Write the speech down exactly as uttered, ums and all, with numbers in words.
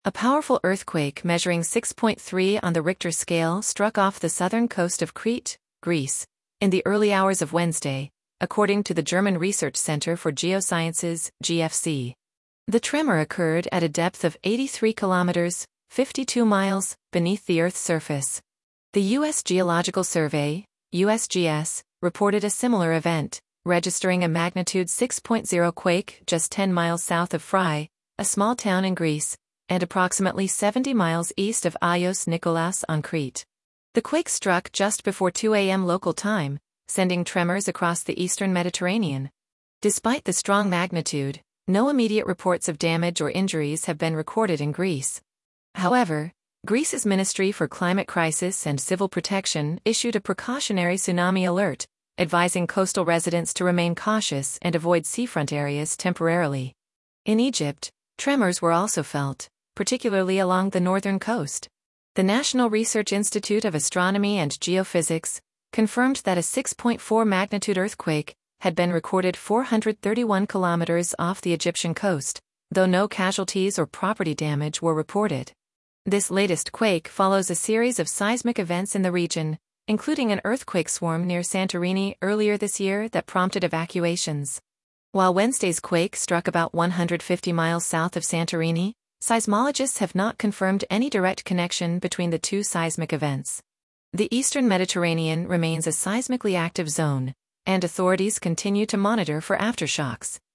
A powerful earthquake measuring six point three on the Richter scale struck off the southern coast of Crete, Greece, in the early hours of Wednesday, according to the German Research Center for Geosciences, G F C. The tremor occurred at a depth of eighty-three kilometers, fifty-two miles, beneath the Earth's surface. The U S Geological Survey, U S G S, reported a similar event, registering a magnitude six point zero quake just ten miles south of Phrae, a small town in Greece, and approximately seventy miles east of Agios Nikolaos on Crete. The quake struck just before two a m local time, sending tremors across the eastern Mediterranean. Despite the strong magnitude, no immediate reports of damage or injuries have been recorded in Greece. However, Greece's Ministry for Climate Crisis and Civil Protection issued a precautionary tsunami alert, advising coastal residents to remain cautious and avoid seafront areas temporarily. In Egypt, tremors were also felt, particularly along the northern coast. The National Research Institute of Astronomy and Geophysics confirmed that a six point four magnitude earthquake had been recorded four hundred thirty-one kilometers off the Egyptian coast, though no casualties or property damage were reported. This latest quake follows a series of seismic events in the region, including an earthquake swarm near Santorini earlier this year that prompted evacuations. While Wednesday's quake struck about one hundred fifty miles south of Santorini, seismologists have not confirmed any direct connection between the two seismic events. The eastern Mediterranean remains a seismically active zone, and authorities continue to monitor for aftershocks.